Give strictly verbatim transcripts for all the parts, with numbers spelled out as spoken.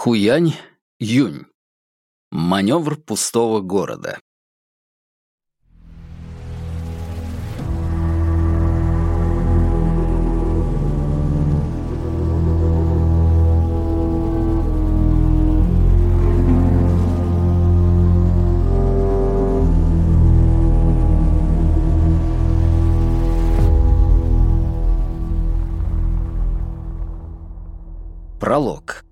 Хуянь Юнь. Маневр пустого города. Пролог.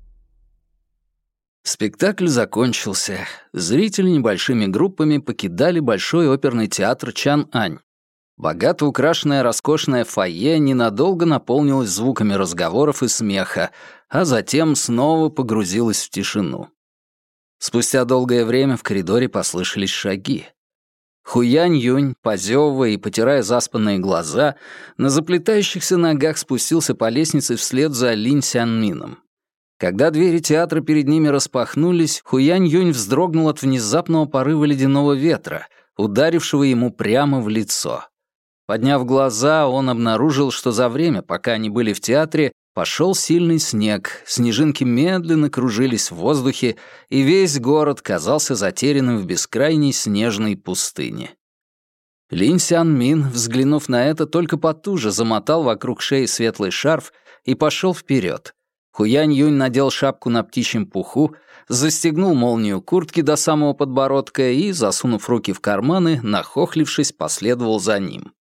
Спектакль закончился. Зрители небольшими группами покидали Большой оперный театр Чан-Ань. Богато украшенное роскошное фойе ненадолго наполнилось звуками разговоров и смеха, а затем снова погрузилось в тишину. Спустя долгое время в коридоре послышались шаги. Хуянь Юнь, позевывая и потирая заспанные глаза, на заплетающихся ногах спустился по лестнице вслед за Линь Сянмином. Когда двери театра перед ними распахнулись, Хуянь Юнь вздрогнул от внезапного порыва ледяного ветра, ударившего ему прямо в лицо. Подняв глаза, он обнаружил, что за время, пока они были в театре, пошел сильный снег, снежинки медленно кружились в воздухе, и весь город казался затерянным в бескрайней снежной пустыне. Линь Сянмин, взглянув на это, только потуже замотал вокруг шеи светлый шарф и пошел вперед. Хуянь Юнь надел шапку на птичьем пуху, застегнул молнию куртки до самого подбородка и, засунув руки в карманы, нахохлившись, последовал за ним.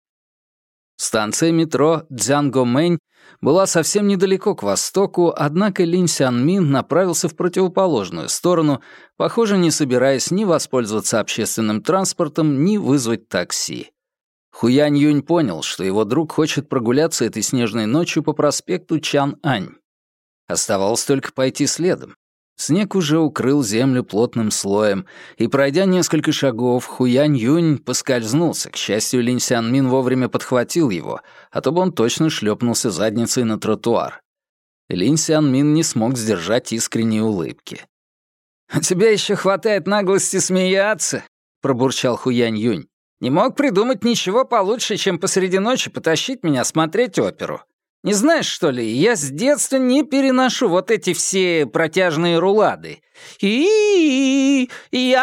Станция метро Цзянгомэнь была совсем недалеко к востоку, однако Линь Сянмин направился в противоположную сторону, похоже, не собираясь ни воспользоваться общественным транспортом, ни вызвать такси. Хуянь Юнь понял, что его друг хочет прогуляться этой снежной ночью по проспекту Чан-Ань. Оставалось только пойти следом. Снег уже укрыл землю плотным слоем, и, пройдя несколько шагов, Хуянь Юнь поскользнулся. К счастью, Линь Сянмин вовремя подхватил его, а то бы он точно шлепнулся задницей на тротуар. Линь Сянмин не смог сдержать искренней улыбки. «У тебя еще хватает наглости смеяться», — пробурчал Хуянь Юнь. «Не мог придумать ничего получше, чем посреди ночи потащить меня смотреть оперу. Не знаешь, что ли, я с детства не переношу вот эти все протяжные рулады. И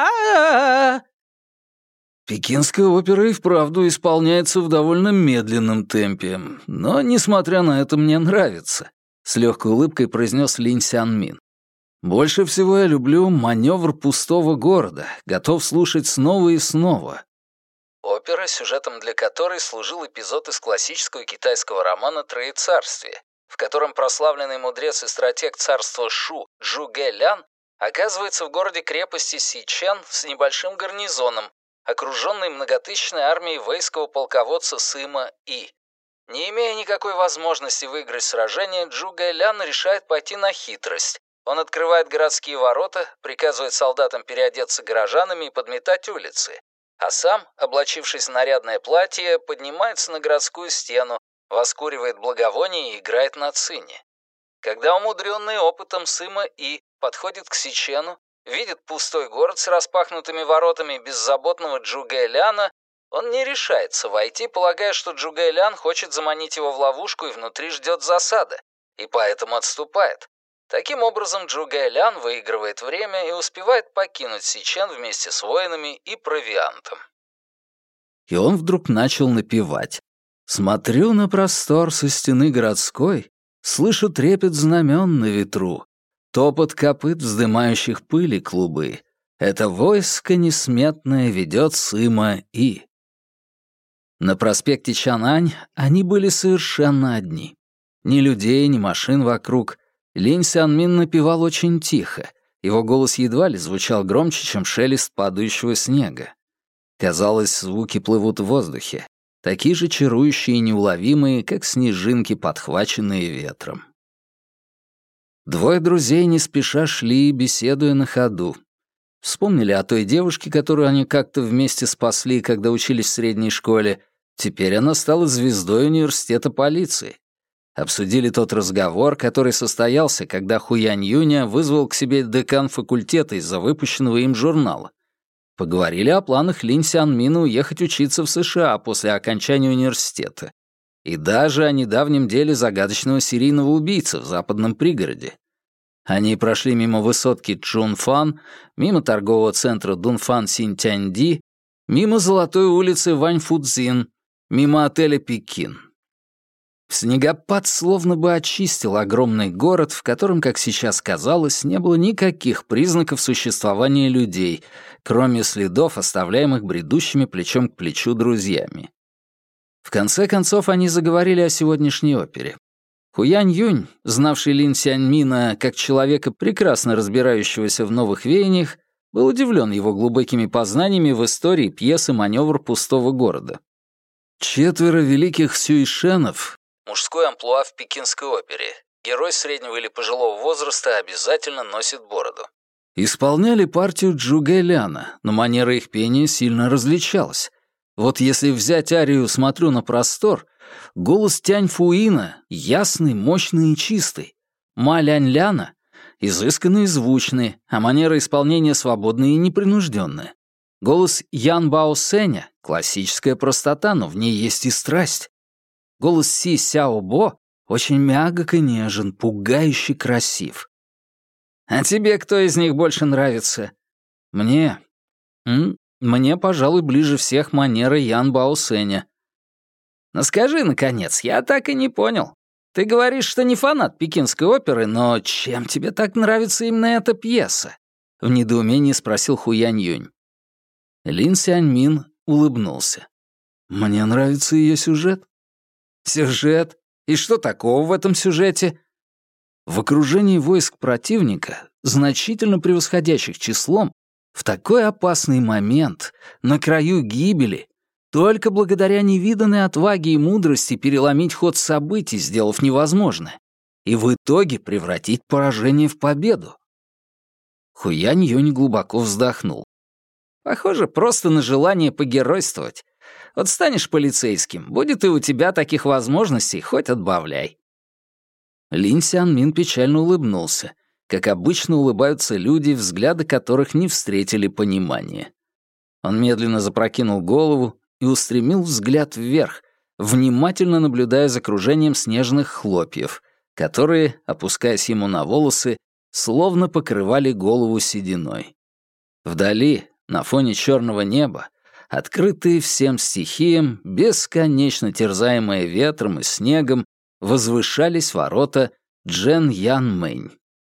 я Пекинская опера и вправду исполняется в довольно медленном темпе, но, несмотря на это, мне нравится», — с легкой улыбкой произнес Линь Сянмин. «Больше всего я люблю маневр пустого города, готов слушать снова и снова». Опера, сюжетом для которой служил эпизод из классического китайского романа «Троецарствие», в котором прославленный мудрец и стратег царства Шу Чжугэ Лян оказывается в городе-крепости Сичэн с небольшим гарнизоном, окруженный многотысячной армией вэйского полководца Сыма И. Не имея никакой возможности выиграть сражение, Чжугэ Лян решает пойти на хитрость. Он открывает городские ворота, приказывает солдатам переодеться горожанами и подметать улицы, а сам, облачившись в нарядное платье, поднимается на городскую стену, воскуривает благовоние и играет на цине. Когда умудренный опытом Сыма И подходит к Сичену, видит пустой город с распахнутыми воротами беззаботного Чжугэ Ляна, он не решается войти, полагая, что Чжугэ Лян хочет заманить его в ловушку и внутри ждет засада, и поэтому отступает. Таким образом, Чжугэ Лян выигрывает время и успевает покинуть Сичэн вместе с воинами и провиантом. И он вдруг начал напевать. «Смотрю на простор со стены городской, слышу трепет знамен на ветру, топот копыт, вздымающих пыли клубы. Это войско несметное ведет Сыма И». На проспекте Чанань они были совершенно одни. Ни людей, ни машин вокруг. Линь Сянмин напевал очень тихо. Его голос едва ли звучал громче, чем шелест падающего снега. Казалось, звуки плывут в воздухе, такие же чарующие и неуловимые, как снежинки, подхваченные ветром. Двое друзей не спеша шли, беседуя на ходу. Вспомнили о той девушке, которую они как-то вместе спасли, когда учились в средней школе. Теперь она стала звездой университета полиции. Обсудили тот разговор, который состоялся, когда Хуянь Юня вызвал к себе декан факультета из-за выпущенного им журнала. Поговорили о планах Линь Сянмина уехать учиться в США после окончания университета. И даже о недавнем деле загадочного серийного убийцы в западном пригороде. Они прошли мимо высотки Чжунфан, мимо торгового центра Дунфан-Синтяньди, мимо Золотой улицы Ваньфудзин, мимо отеля «Пекин». Снегопад словно бы очистил огромный город, в котором, как сейчас казалось, не было никаких признаков существования людей, кроме следов, оставляемых бредущими плечом к плечу друзьями. В конце концов, они заговорили о сегодняшней опере. Хуянь Юнь, знавший Лин Сяньмина как человека, прекрасно разбирающегося в новых веяниях, был удивлен его глубокими познаниями в истории пьесы «Маневр пустого города». Четверо великих сюйшенов, мужской амплуа в пекинской опере, герой среднего или пожилого возраста обязательно носит бороду, исполняли партию Джугэ Ляна, но манера их пения сильно различалась. Вот если взять арию «Смотрю на простор», голос Тянь Фуина ясный, мощный и чистый, Ма Лянь Ляна изысканный и звучный, а манера исполнения свободная и непринужденная. Голос Ян Бао Сэня — классическая простота, но в ней есть и страсть. Голос Си Сяо Бо очень мягок и нежен, пугающе красив. «А тебе кто из них больше нравится?» «Мне... М? Мне, пожалуй, ближе всех манера Ян Бао Сэня». «Ну скажи, наконец, я так и не понял. Ты говоришь, что не фанат пекинской оперы, но чем тебе так нравится именно эта пьеса?» В недоумении спросил Хуянь Юнь. Лин Сяньмин улыбнулся. «Мне нравится ее сюжет». «Сюжет? И что такого в этом сюжете?» В окружении войск противника, значительно превосходящих числом, в такой опасный момент, на краю гибели, только благодаря невиданной отваге и мудрости переломить ход событий, сделав невозможное, и в итоге превратить поражение в победу. Хуянь Юнь глубоко вздохнул. «Похоже, просто на желание погеройствовать. Вот станешь полицейским, будет и у тебя таких возможностей, хоть отбавляй». Лин Сяньмин печально улыбнулся, как обычно улыбаются люди, взгляды которых не встретили понимания. Он медленно запрокинул голову и устремил взгляд вверх, внимательно наблюдая за кружением снежных хлопьев, которые, опускаясь ему на волосы, словно покрывали голову сединой. Вдали, на фоне черного неба, открытые всем стихиям, бесконечно терзаемые ветром и снегом, возвышались ворота Джен-Ян-Мэнь.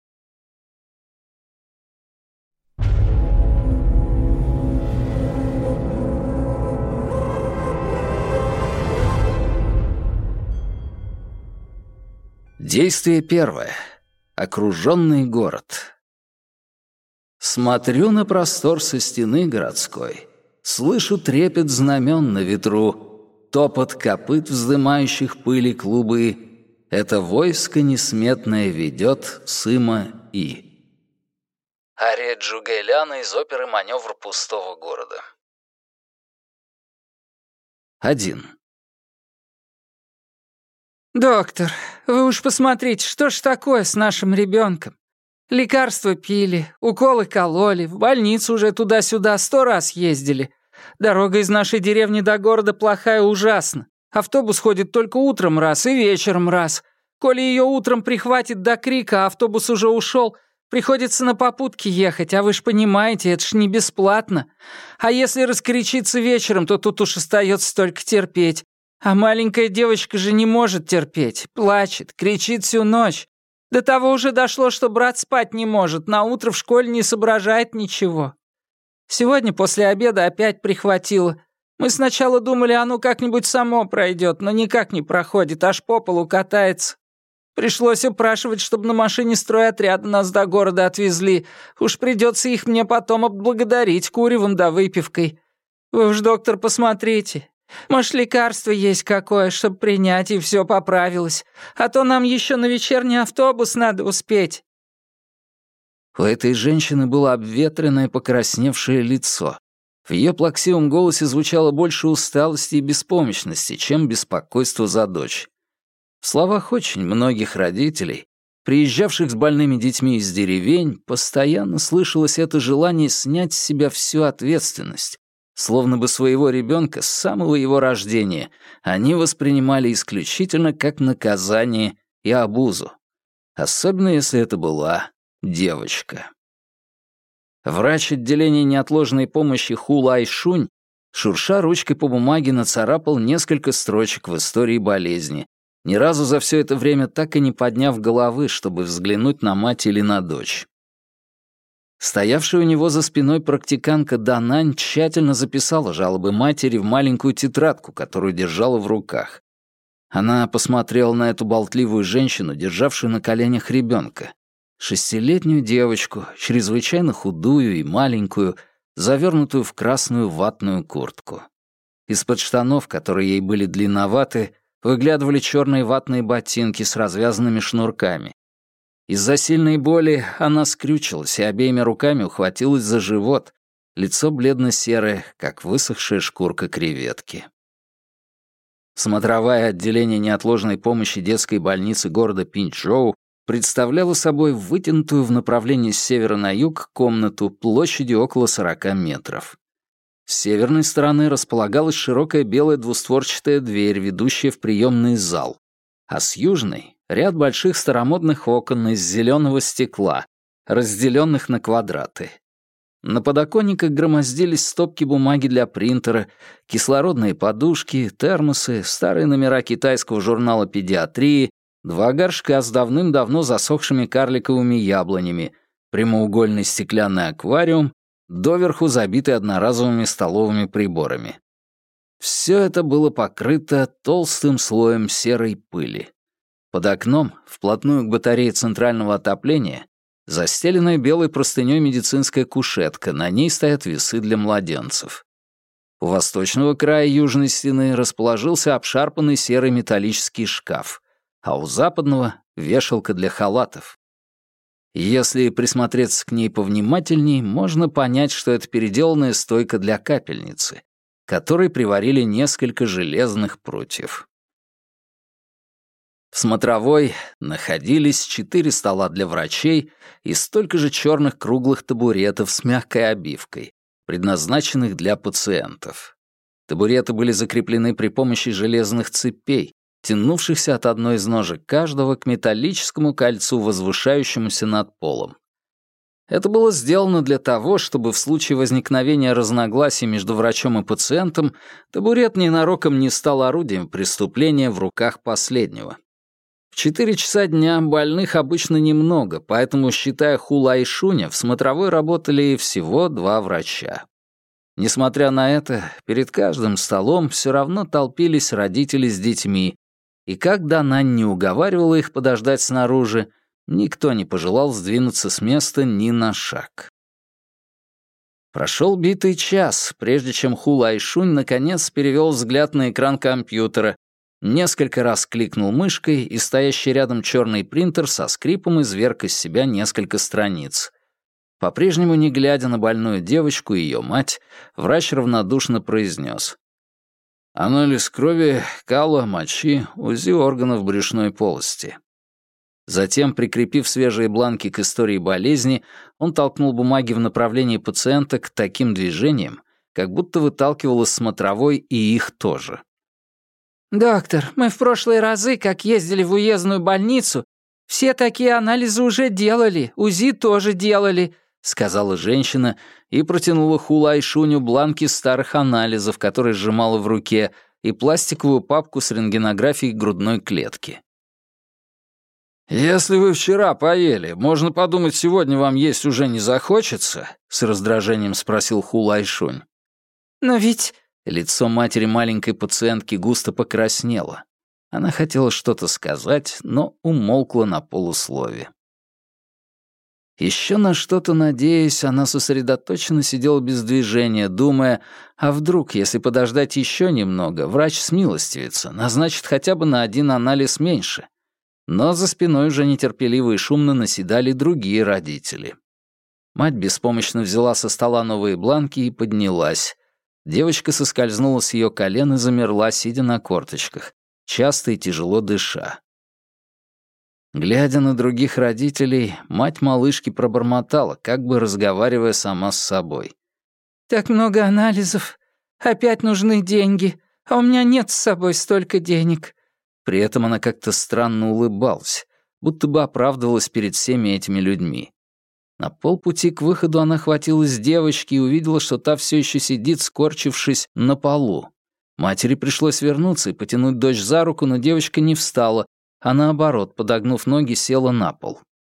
Действие первое. Окруженный город. Смотрю на простор со стены городской, слышу трепет знамен на ветру, топот копыт, вздымающих пыли клубы. Это войско несметное ведет Сыма И. Ария Джугэ Ляна из оперы «Маневр пустого города». Один. «Доктор, вы уж посмотрите, что ж такое с нашим ребенком? Лекарства пили, уколы кололи, в больницу уже туда-сюда сто раз ездили. Дорога из нашей деревни до города плохая ужасно. Автобус ходит только утром раз и вечером раз. Коли ее утром прихватит до крика, а автобус уже ушел, приходится на попутке ехать, а вы ж понимаете, это ж не бесплатно. А если раскричиться вечером, то тут уж остается только терпеть. А маленькая девочка же не может терпеть, плачет, кричит всю ночь. До того уже дошло, что брат спать не может, на утро в школе не соображает ничего. Сегодня после обеда опять прихватило. Мы сначала думали, оно как-нибудь само пройдет, но никак не проходит, аж по полу катается. Пришлось упрашивать, чтобы на машине стройотряда нас до города отвезли. Уж придется их мне потом отблагодарить куревом да выпивкой. Вы уж, доктор, посмотрите. Может, лекарство есть какое, чтобы принять, и все поправилось. А то нам еще на вечерний автобус надо успеть». У этой женщины было обветренное, покрасневшее лицо. В ее плаксивом голосе звучало больше усталости и беспомощности, чем беспокойство за дочь. В словах очень многих родителей, приезжавших с больными детьми из деревень, постоянно слышалось это желание снять с себя всю ответственность, словно бы своего ребенка с самого его рождения они воспринимали исключительно как наказание и обузу, особенно если это была девочка. Врач отделения неотложной помощи Ху Лай-Шунь, шурша ручкой по бумаге, нацарапал несколько строчек в истории болезни, ни разу за все это время так и не подняв головы, чтобы взглянуть на мать или на дочь. Стоявшая у него за спиной практиканка Данань тщательно записала жалобы матери в маленькую тетрадку, которую держала в руках. Она посмотрела на эту болтливую женщину, державшую на коленях ребенка. Шестилетнюю девочку, чрезвычайно худую и маленькую, завернутую в красную ватную куртку. Из-под штанов, которые ей были длинноваты, выглядывали черные ватные ботинки с развязанными шнурками. Из-за сильной боли она скрючилась и обеими руками ухватилась за живот, лицо бледно-серое, как высохшая шкурка креветки. Смотровая отделение неотложной помощи детской больницы города Пинчжоу представляла собой вытянутую в направлении с севера на юг комнату площадью около сорока метров. С северной стороны располагалась широкая белая двустворчатая дверь, ведущая в приемный зал, а с южной — ряд больших старомодных окон из зеленого стекла, разделенных на квадраты. На подоконниках громоздились стопки бумаги для принтера, кислородные подушки, термосы, старые номера китайского журнала педиатрии, два горшка с давным-давно засохшими карликовыми яблонями, прямоугольный стеклянный аквариум, доверху забитый одноразовыми столовыми приборами. Все это было покрыто толстым слоем серой пыли. Под окном, вплотную к батарее центрального отопления, застеленная белой простыней медицинская кушетка, на ней стоят весы для младенцев. У восточного края южной стены расположился обшарпанный серый металлический шкаф, а у западного — вешалка для халатов. Если присмотреться к ней повнимательней, можно понять, что это переделанная стойка для капельницы, которой приварили несколько железных прутьев. В смотровой находились четыре стола для врачей и столько же черных круглых табуретов с мягкой обивкой, предназначенных для пациентов. Табуреты были закреплены при помощи железных цепей, тянувшихся от одной из ножек каждого к металлическому кольцу, возвышающемуся над полом. Это было сделано для того, чтобы в случае возникновения разногласий между врачом и пациентом табурет ненароком не стал орудием преступления в руках последнего. В четыре часа дня больных обычно немного, поэтому, считая Ху Лай-Шуня, в смотровой работали всего два врача. Несмотря на это, перед каждым столом все равно толпились родители с детьми, и как Данань не уговаривала их подождать снаружи, никто не пожелал сдвинуться с места ни на шаг. Прошел битый час, прежде чем Ху Лай-Шунь наконец перевел взгляд на экран компьютера, несколько раз кликнул мышкой, и стоящий рядом черный принтер со скрипом изверг из себя несколько страниц. По-прежнему, не глядя на больную девочку и ее мать, врач равнодушно произнес: «Анализ крови, кала, мочи, УЗИ органов брюшной полости». Затем, прикрепив свежие бланки к истории болезни, он толкнул бумаги в направлении пациенток таким движением, как будто выталкивал из смотровой и их тоже. «Доктор, мы в прошлые разы, как ездили в уездную больницу, все такие анализы уже делали, УЗИ тоже делали», — сказала женщина и протянула Ху Лай-Шуню бланки старых анализов, которые сжимала в руке, и пластиковую папку с рентгенографией грудной клетки. «Если вы вчера поели, можно подумать, сегодня вам есть уже не захочется?» — с раздражением спросил Ху Лай-Шунь. «Но ведь...» Лицо матери маленькой пациентки густо покраснело. Она хотела что-то сказать, но умолкла на полуслове. Еще на что-то надеясь, она сосредоточенно сидела без движения, думая, а вдруг, если подождать еще немного, врач смилостивится, назначит хотя бы на один анализ меньше. Но за спиной уже нетерпеливо и шумно наседали другие родители. Мать беспомощно взяла со стола новые бланки и поднялась. Девочка соскользнула с ее колен и замерла, сидя на корточках, часто и тяжело дыша. Глядя на других родителей, мать малышки пробормотала, как бы разговаривая сама с собой. «Так много анализов. Опять нужны деньги. А у меня нет с собой столько денег». При этом она как-то странно улыбалась, будто бы оправдывалась перед всеми этими людьми. На полпути к выходу она хватилась девочки и увидела, что та все еще сидит, скорчившись на полу. Матери пришлось вернуться и потянуть дочь за руку, но девочка не встала, а наоборот, подогнув ноги, села на пол.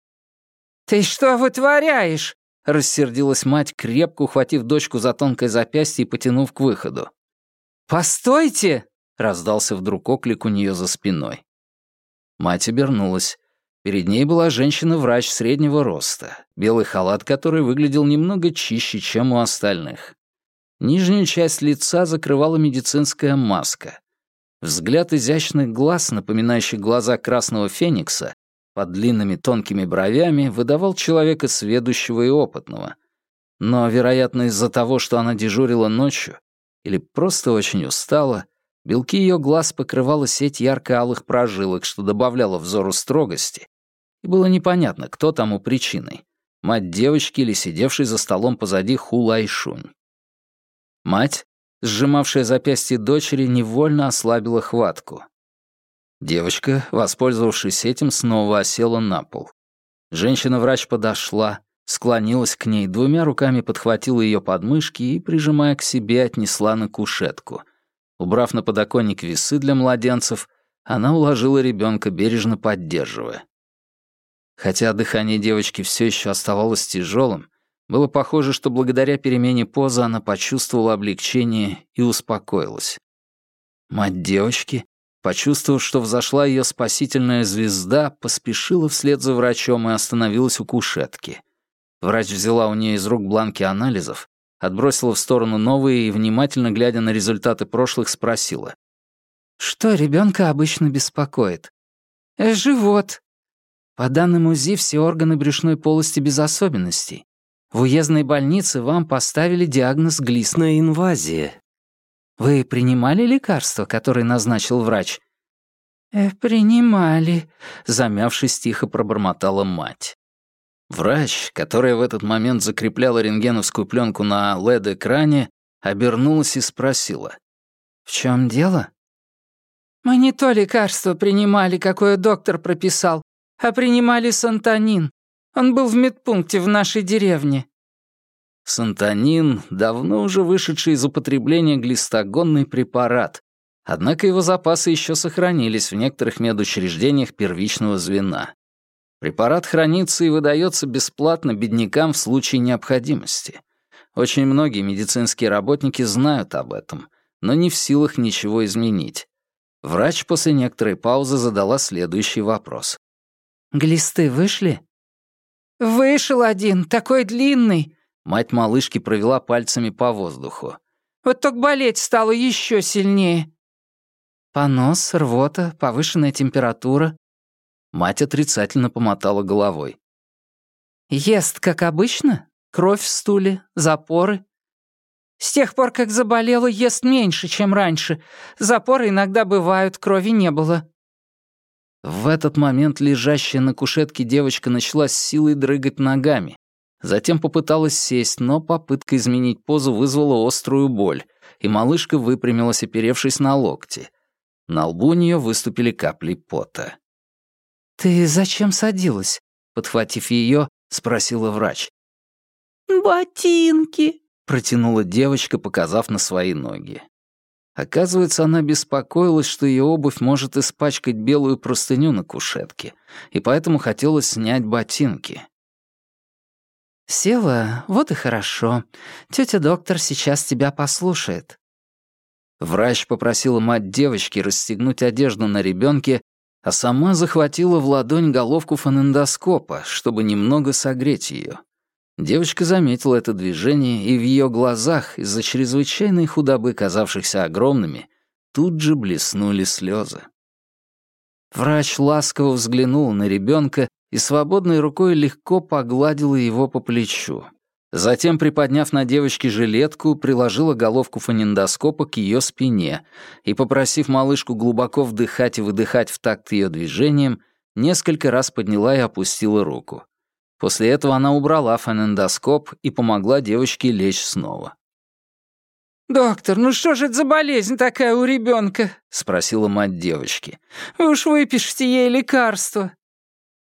«Ты что вытворяешь?» — рассердилась мать, крепко ухватив дочку за тонкое запястье и потянув к выходу. «Постойте!» — раздался вдруг оклик у нее за спиной. Мать обернулась. Перед ней была женщина-врач среднего роста, белый халат которой выглядел немного чище, чем у остальных. Нижнюю часть лица закрывала медицинская маска. Взгляд изящных глаз, напоминающих глаза красного феникса, под длинными тонкими бровями, выдавал человека сведущего и опытного. Но, вероятно, из-за того, что она дежурила ночью, или просто очень устала, белки ее глаз покрывала сеть ярко-алых прожилок, что добавляло взору строгости, и было непонятно, кто тому причиной — мать девочки или сидевший за столом позади Ху Лайшунь. Мать, сжимавшая запястье дочери, невольно ослабила хватку. Девочка, воспользовавшись этим, снова осела на пол. Женщина-врач подошла, склонилась к ней, двумя руками подхватила ее подмышки и, прижимая к себе, отнесла на кушетку. Убрав на подоконник весы для младенцев, она уложила ребенка, бережно поддерживая. Хотя дыхание девочки все еще оставалось тяжелым, было похоже, что благодаря перемене позы она почувствовала облегчение и успокоилась. Мать девочки, почувствовав, что взошла ее спасительная звезда, поспешила вслед за врачом и остановилась у кушетки. Врач взяла у нее из рук бланки анализов, отбросила в сторону новые и, внимательно глядя на результаты прошлых, спросила. «Что ребенка обычно беспокоит?» «Э, «Живот». «По данным УЗИ, все органы брюшной полости без особенностей. В уездной больнице вам поставили диагноз глистная инвазия. Вы принимали лекарства, которые назначил врач?» э, «Принимали», — замявшись, тихо пробормотала мать. Врач, которая в этот момент закрепляла рентгеновскую пленку на лед-экране, обернулась и спросила. «В чем дело?» «Мы не то лекарство принимали, какое доктор прописал, а принимали сантанин. Он был в медпункте в нашей деревне». Сантанин — давно уже вышедший из употребления глистогонный препарат, однако его запасы еще сохранились в некоторых медучреждениях первичного звена. Препарат хранится и выдается бесплатно беднякам в случае необходимости. Очень многие медицинские работники знают об этом, но не в силах ничего изменить. Врач после некоторой паузы задала следующий вопрос. «Глисты вышли?» «Вышел один, такой длинный». Мать малышки провела пальцами по воздуху. «Вот только болеть стало еще сильнее». «Понос, рвота, повышенная температура». Мать отрицательно помотала головой. «Ест, как обычно? Кровь в стуле, запоры?» «С тех пор, как заболела, ест меньше, чем раньше. Запоры иногда бывают, крови не было». В этот момент лежащая на кушетке девочка начала с силой дрыгать ногами. Затем попыталась сесть, но попытка изменить позу вызвала острую боль, и малышка выпрямилась, оперевшись на локти. На лбу у нее выступили капли пота. «Ты зачем садилась?» — подхватив ее, спросила врач. «Ботинки», — протянула девочка, показав на свои ноги. Оказывается, она беспокоилась, что ее обувь может испачкать белую простыню на кушетке, и поэтому хотела снять ботинки. «Села, вот и хорошо. Тетя доктор сейчас тебя послушает». Врач попросила мать девочки расстегнуть одежду на ребенке, а сама захватила в ладонь головку фонендоскопа, чтобы немного согреть ее. Девочка заметила это движение, и в ее глазах, из-за чрезвычайной худобы, казавшихся огромными, тут же блеснули слезы. Врач ласково взглянул на ребенка и свободной рукой легко погладила его по плечу. Затем, приподняв на девочке жилетку, приложила головку фонендоскопа к ее спине и, попросив малышку глубоко вдыхать и выдыхать в такт ее движением, несколько раз подняла и опустила руку. После этого она убрала фонендоскоп и помогла девочке лечь снова. «Доктор, ну что же это за болезнь такая у ребенка?» — спросила мать девочки. «Вы уж выпишите ей лекарство».